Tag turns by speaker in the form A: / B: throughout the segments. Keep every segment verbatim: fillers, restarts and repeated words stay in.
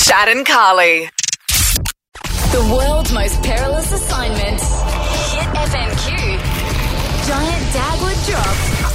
A: Chad and Carly.
B: The world's most perilous assignment. Hit F M Q. Giant Dagwood drop.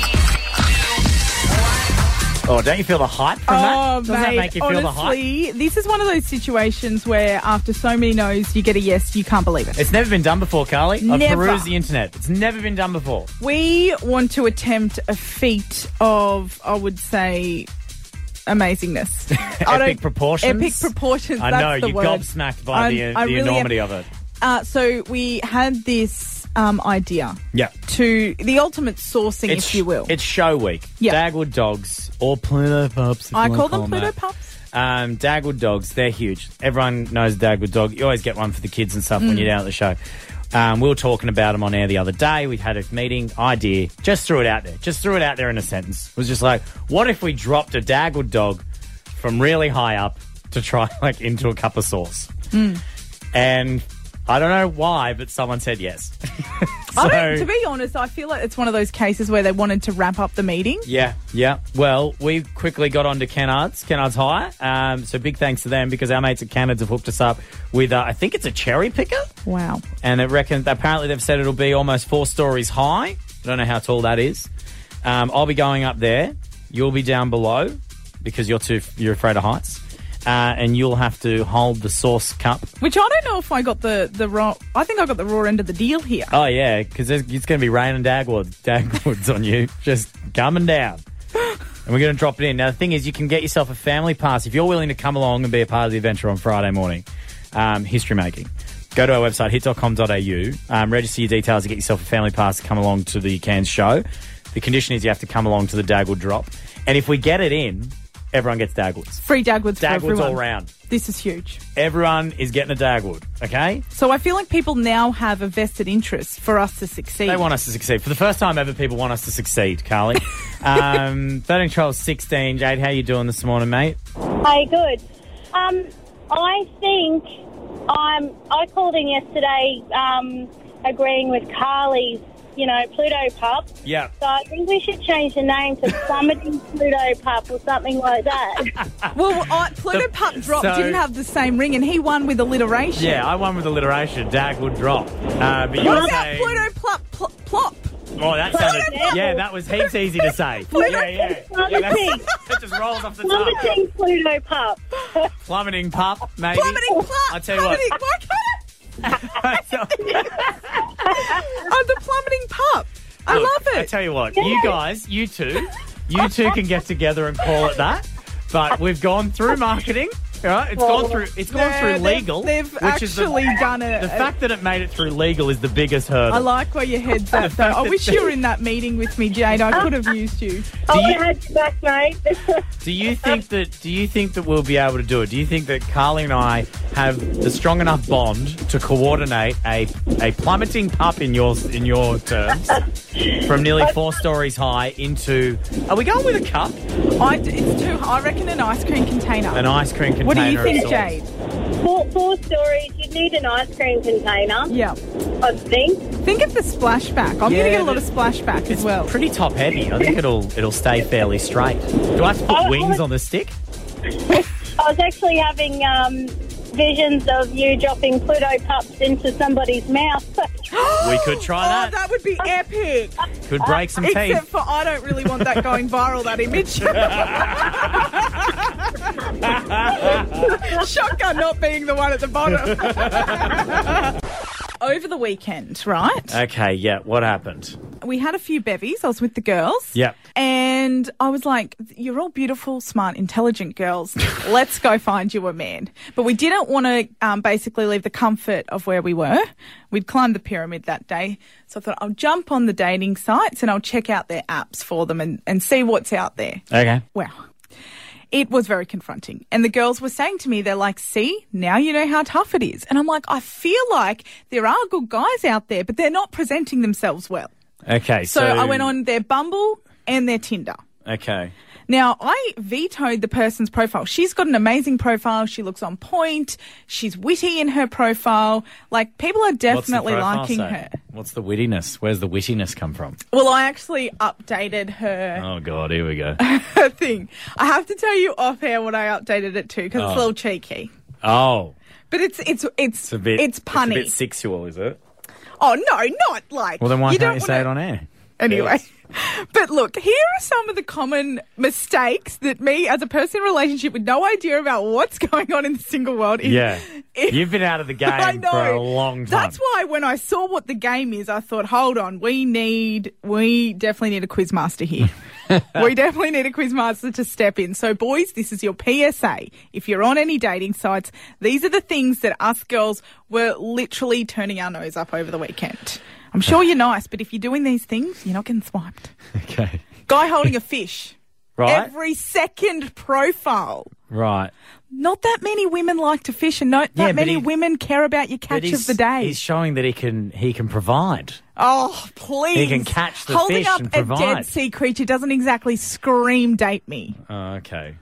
C: Oh, don't you feel the hype from that?
D: Oh,
C: Doesn't
D: mate,
C: that make you feel
D: honestly,
C: the hype?
D: this is one of those situations where after so many no's, you get a yes, you can't believe it.
C: It's never been done before, Carly. I've
D: Never.
C: perused the internet. It's never been done before.
D: We want to attempt a feat of, I would say, amazingness. I don't-
C: Epic proportions.
D: Epic proportions,
C: I
D: that's
C: know,
D: the
C: you
D: word.
C: gobsmacked by
D: I'm-
C: the,
D: I
C: the
D: really
C: enormity
D: am.
C: of it.
D: Uh, so we had this um, idea
C: Yeah.
D: to the ultimate sourcing, if you will.
C: It's show week.
D: Yeah.
C: Dagwood dogs, or Pluto pups. if
D: I
C: you
D: call
C: wanna
D: them
C: that.
D: Pluto pups.
C: Um, Dagwood dogs, they're huge. Everyone knows a Dagwood dog. You always get one for the kids and stuff when you're down at the show. Um, we were talking about them on air the other day. We'd had a meeting. Idea. Just threw it out there. Just threw it out there in a sentence. It was just like, what if we dropped a Dagwood dog from really high up to try like into a cup of sauce? And I don't know why, but someone said yes.
D: I
C: So-
D: don't, to be honest, I feel like it's one of those cases where they wanted to wrap up the meeting.
C: Yeah, yeah. Well, we quickly got onto Kennards, Kennards High. Um, so big thanks to them because our mates at Kennards have hooked us up with, uh, I think it's a cherry picker.
D: Wow.
C: And they reckon, apparently they've said it'll be almost four stories high. I don't know how tall that is. Um, I'll be going up there. You'll be down below because you're too, you're afraid of heights. Uh, and you'll have to hold the sauce cup.
D: Which I don't know if I got the, the raw... I think I got the raw end of the deal here.
C: Oh, yeah, because it's going to be raining Dagwood, Dagwoods on you, just coming down. And we're going to drop it in. Now, the thing is, you can get yourself a family pass. If you're willing to come along and be a part of the adventure on Friday morning, um, history making, go to our website, hit dot com dot a u, um, register your details to get yourself a family pass to come along to the Cairns show. The condition is you have to come along to the Dagwood drop. And if we get it in, everyone gets Dagwoods.
D: Free Dagwoods for
C: Dagwoods
D: everyone.
C: all round.
D: This is huge.
C: Everyone is getting a Dagwood, okay?
D: So I feel like people now have a vested interest for us to succeed.
C: They want us to succeed. For the first time ever, people want us to succeed, Carly. um, thirteen, twelve, sixteen. Jade, how you doing this morning, mate?
E: Hey, good. Um, I think I'm. I called in yesterday, um, agreeing with Carly's, you know, Pluto Pup.
C: Yeah.
E: So I think we should change the name to Plummeting Pluto Pup or something like that.
D: Well, I, Pluto
C: The-
D: Pup Drop
C: so-
D: didn't have the same ring, and he won with alliteration.
C: Yeah, I won with alliteration. Dagwood drop. Uh, but
D: What
C: you're
D: about
C: saying...
D: Pluto Plop Plop? plop?
C: Oh, that sounded...
E: Pluto-
C: Yeah, that was heaps easy to say.
E: Pluto-
C: yeah, yeah. yeah
E: Plummeting.
C: that's, that just rolls off the tongue.
E: Plummeting Pluto Pup.
C: Plummeting pup, maybe.
D: Plummeting Plop.
C: I'll tell you what.
D: plummeting, Why can't I? I'm the plummeting pup. I
C: Look,
D: love
C: I
D: it.
C: tell you what, you guys, you two, you two can get together and call it that. But we've gone through marketing. Right? It's gone through. It's gone
D: Yeah,
C: through
D: they've-
C: legal.
D: they've
C: which is the,
D: actually done it.
C: The fact that it made it through legal is the biggest hurdle.
D: I like where your head's at, though. I wish you were in that meeting with me, Jade. I could have used you.
E: I
C: Do
E: would
C: you-
E: have had you back, mate.
C: Do you think that? Do you think that we'll be able to do it? Do you think that Carly and I have the strong enough bond to coordinate a a plummeting pup in your in your terms from nearly four stories high into? Are we going with a cup?
D: I, it's too. I reckon an ice cream container.
C: An ice cream container.
D: What do you
C: of
D: think,
C: sorts.
D: Jade?
E: Four, four stories, you'd need an ice cream container,
D: Yeah.
E: I think.
D: Think of the splashback. I'm
C: Yeah,
D: going to get a lot
C: but
D: of splashback as
C: It's
D: well.
C: pretty top heavy. I think it'll it'll stay fairly straight. Do I have to put
E: Oh,
C: wings
E: oh.
C: on the stick?
E: I was actually having um, visions of you dropping Pluto Pups into somebody's mouth.
C: We could try
D: Oh,
C: that.
D: that would be epic.
C: Could break some
D: Except
C: teeth.
D: for I don't really want that going viral, that image. Shotgun not being the one at the bottom. Over the weekend, right?
C: Okay, yeah. What happened?
D: We had a few bevies. I was with the girls.
C: Yep.
D: And I was like, you're all beautiful, smart, intelligent girls. Let's go find you a man. But we didn't want to um, basically leave the comfort of where we were. We'd climbed the pyramid that day. So I thought I'll jump on the dating sites and I'll check out their apps for them and, and see what's out there.
C: Okay.
D: Wow. It was very confronting. And the girls were saying to me, they're like, see, now you know how tough it is. And I'm like, I feel like there are good guys out there, but they're not presenting themselves well.
C: Okay.
D: So,
C: So,
D: I went on their Bumble and their Tinder.
C: Okay.
D: Now, I vetoed the person's profile. She's got an amazing profile. She looks on point. She's witty in her profile. Like, people are definitely
C: What's the profile
D: liking
C: say?
D: her.
C: What's the wittiness? Where's the wittiness come from?
D: Well, I actually updated her,
C: Oh, God, here we go.
D: her thing. I have to tell you off air what I updated it to because it's
C: Oh.
D: a little cheeky.
C: Oh,
D: But it's it's it's
C: it's a bit,
D: it's punny.
C: It's a bit sexual, is it?
D: Oh no, not like.
C: Well, then why
D: you
C: can't
D: don't
C: you say
D: wanna-
C: it on air?
D: Anyway.
C: Yes.
D: But look, here are some of the common mistakes that me, as a person in a relationship with no idea about what's going on in the single world, is,
C: Yeah.
D: is-
C: You've been out of the game
D: I know.
C: for a long time.
D: That's why when I saw what the game is, I thought, hold on, we need, we definitely need a quizmaster here. We definitely need a quizmaster to step in. So, boys, this is your P S A. If you're on any dating sites, these are the things that us girls were literally turning our nose up over the weekend. I'm sure you're nice, but if you're doing these things, you're not getting swiped.
C: Okay.
D: Guy holding a fish.
C: Right?
D: Every second profile.
C: Right.
D: Not that many women like to fish, and not
C: Yeah,
D: that
C: but
D: many
C: he-
D: women care about your
C: But
D: catch
C: he's,
D: of the day.
C: he's showing that he can he can provide.
D: Oh, please.
C: He can catch the
D: Holding
C: fish
D: up
C: and
D: a
C: provide.
D: dead sea creature doesn't exactly scream date me.
C: Oh, okay.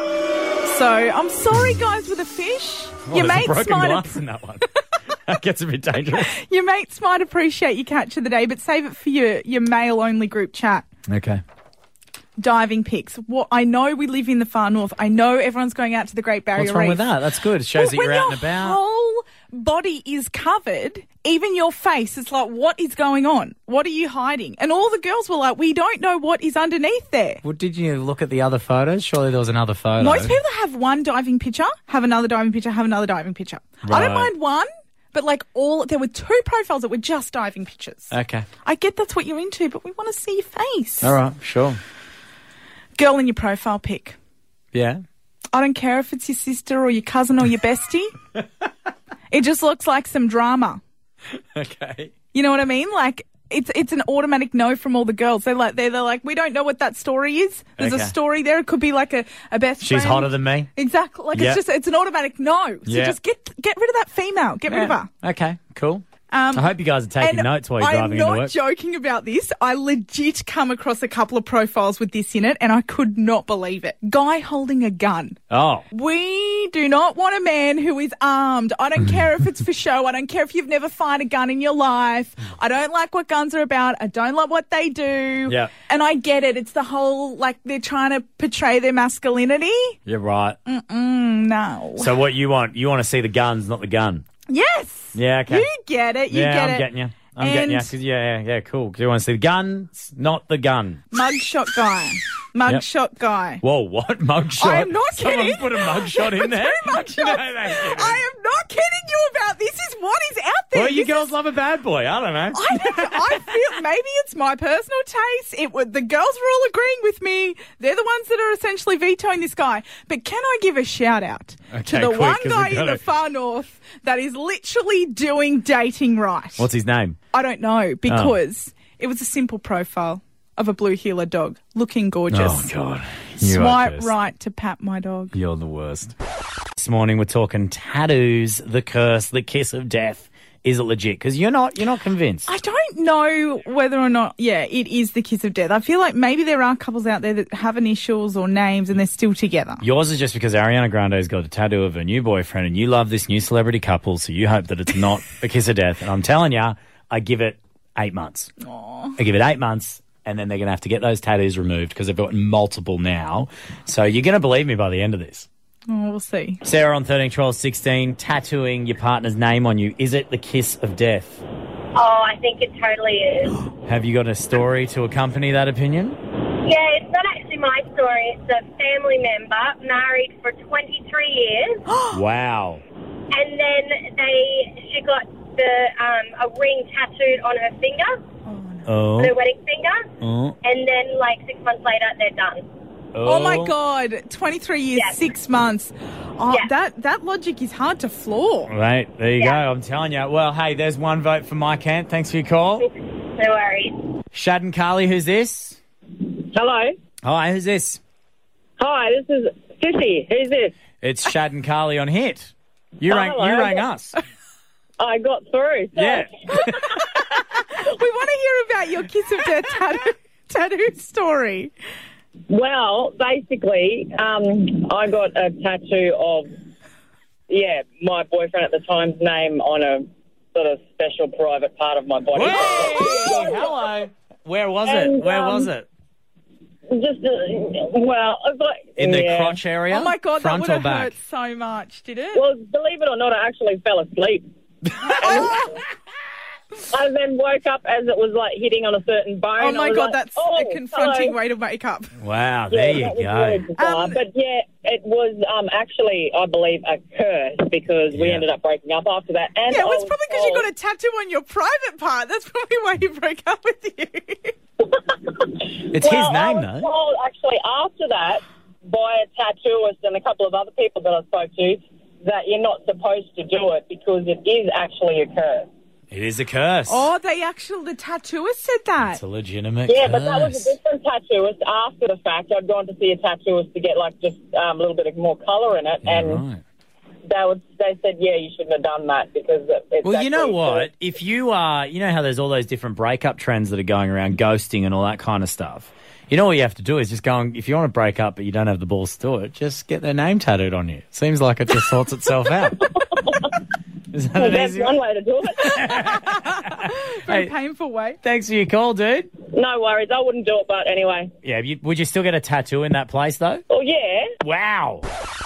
D: So, I'm sorry, guys, with a fish.
C: Oh,
D: your,
C: there's a
D: mates
C: broken
D: might
C: glass in that one. That gets a bit dangerous.
D: your mates might appreciate your catch of the day, but save it for your, your male-only group chat.
C: Okay.
D: Diving pics. What I know we live in the far north. I know everyone's going out to the Great Barrier
C: What's wrong
D: Reef.
C: with that? That's good. It shows
D: Well,
C: that
D: when
C: you're out
D: your
C: and about.
D: whole body is covered, even your face, it's like, what is going on? What are you hiding? And all the girls were like, we don't know what is underneath there.
C: Well, did you look at the other photos? Surely there was another photo.
D: Most people that have one diving picture, have another diving picture, have another diving picture. I don't
C: Right.
D: mind one, but like all, there were two profiles that were just diving pictures.
C: Okay.
D: I get that's what you're into, but we want to see your face.
C: All right. Sure.
D: Girl in your profile pic.
C: Yeah.
D: I don't care if it's your sister or your cousin or your bestie. It just looks like some drama.
C: Okay.
D: You know what I mean? Like, it's it's an automatic no from all the girls. They're like, they're, they're like, we don't know what that story is. There's
C: Okay.
D: a story there. It could be like a, a best
C: She's
D: friend.
C: hotter than me.
D: Exactly. Like,
C: Yeah.
D: it's just, it's an automatic no. So
C: Yeah.
D: just get get rid of that female. Get rid of her.
C: Okay. Cool.
D: Um,
C: I hope you guys are taking
D: and
C: notes while you're
D: I'm
C: driving
D: not
C: into work.
D: joking about this. I legit come across a couple of profiles with this in it, and I could not believe it. Guy holding a gun.
C: Oh.
D: We do not want a man who is armed. I don't care if it's for show. I don't care if you've never fired a gun in your life. I don't like what guns are about. I don't like what they do.
C: Yeah.
D: And I get it. It's the whole, like, they're trying to portray their masculinity.
C: You're right.
D: Mm, no.
C: So what you want? You want to see the guns, not the gun.
D: Yes.
C: Yeah, okay.
D: You get it. You
C: yeah,
D: get
C: I'm
D: it.
C: getting you. I'm getting you.
D: And-
C: 'Cause yeah, yeah, yeah, cool. 'Cause you want to see the guns, not the gun.
D: Mugshot guy. Mugshot guy.
C: Whoa, what? Mugshot?
D: I am not
C: Someone
D: kidding.
C: put a mugshot in there?
D: Two mugshots.
C: No, thank you.
D: I am not kidding you about this. Is what is out there.
C: Well, you
D: This
C: girls
D: is-
C: love a bad boy. I don't know.
D: I, don't, I feel maybe it's my personal taste. It would the girls were all agreeing with me. They're the ones that are essentially vetoing this guy. But can I give a shout out
C: Okay,
D: to the
C: quick,
D: one
C: 'cause
D: guy
C: we've
D: in
C: got
D: the
C: to-
D: far north that is literally doing dating right?
C: What's his name?
D: I don't know because it was a simple profile of a blue heeler dog looking gorgeous.
C: Oh, God. You are
D: Swipe
C: cursed.
D: right to pat my dog.
C: You're the worst. This morning we're talking tattoos, the curse, the kiss of death. Is it legit? Because you're not, you're not convinced.
D: I don't know whether or not, yeah, it is the kiss of death. I feel like maybe there are couples out there that have initials or names and they're still together.
C: Yours is just because Ariana Grande's got a tattoo of her new boyfriend and you love this new celebrity couple, so you hope that it's not a kiss of death. And I'm telling you, I give it eight months.
D: Aww.
C: I give it eight months, and then they're going to have to get those tattoos removed because they've got multiple now. So you're going to believe me by the end of this.
D: Oh, we'll see.
C: Sarah on thirteen, twelve, sixteen, tattooing your partner's name on you. Is it the kiss of death?
E: Oh, I think it totally is.
C: Have you got a story to accompany that opinion?
E: Yeah, it's not actually my story. It's a family member married for twenty-three years,
C: Wow.
E: and then they she got the um, a ring tattooed on her finger,
C: Oh.
E: her wedding finger,
C: Oh.
E: and then like six months later they're done.
D: Oh, my God. twenty-three years,
E: Yeah.
D: six months. Oh,
E: Yeah.
D: that, that logic is hard to floor.
C: Right, there you
E: Yeah.
C: go. I'm telling you. Well, hey, there's one vote for Mike Kent. Thanks for your call.
E: No worries.
C: Shad and Carly, who's this?
A: Hello.
C: Hi, who's this?
A: Hi, this is Sissy. Who's this?
C: It's Shad and Carly on Hit. You
A: Oh,
C: rang,
A: hello.
C: you rang us.
A: I got through.
C: Yeah.
D: We want to hear about your kiss of death tattoo, tattoo story.
A: Well, basically, um, I got a tattoo of, yeah, my boyfriend at the time's name on a sort of special private part of my body.
C: Hey, hello. Where was it?
A: And,
C: Where
A: um,
C: was it?
A: Just, uh, well, it's like...
C: In the
A: yeah.
C: crotch area?
D: Oh my God,
C: Front
D: that
C: or
D: would have
C: back?
D: hurt so much, did it?
A: Well, believe it or not, I actually fell asleep. I then woke up as it was like hitting on a certain bone.
D: Oh
A: I
D: my
A: was
D: God,
A: like,
D: that's
A: oh,
D: a confronting
A: hello.
D: way to wake up.
C: Wow, there
A: Yeah,
C: you
A: that was really
C: go.
A: bizarre.
D: Um,
A: but yeah, it was um, actually, I believe, a curse because we
C: Yeah.
A: ended up breaking up after that. And
D: Yeah,
A: I
D: well, it's
A: was
D: probably because you
A: told-
D: got a tattoo on your private part. That's probably why he broke up with you.
C: It's
A: well,
C: his name,
A: I was
C: though.
A: told actually after that by a tattooist and a couple of other people that I spoke to that you're not supposed to do it because it is actually a curse.
C: It is a curse.
D: Oh, they actually, the tattooist said that.
C: It's a legitimate
A: Yeah,
C: curse.
A: but that was a different tattooist after the fact. I'd gone to see a tattooist to get like just um, a little bit of more colour in it,
C: Yeah,
A: and
C: right.
A: they would they said, yeah, you shouldn't have done that because it, it's
C: Well, you know
A: actually-
C: what? If you are, you know how there's all those different breakup trends that are going around, ghosting and all that kind of stuff. You know what you have to do is just go and, if you want to break up but you don't have the balls to do it, just get their name tattooed on you. Seems like it just sorts itself out. Is that
A: Well,
C: an
A: that's
C: easy
A: one
C: one?
A: way to do it.
D: Very
C: Hey.
D: painful way.
C: Thanks for your call, dude.
A: No worries, I wouldn't do it, but anyway.
C: Yeah, you, would you still get a tattoo in that place, though?
A: Well, yeah.
C: Wow.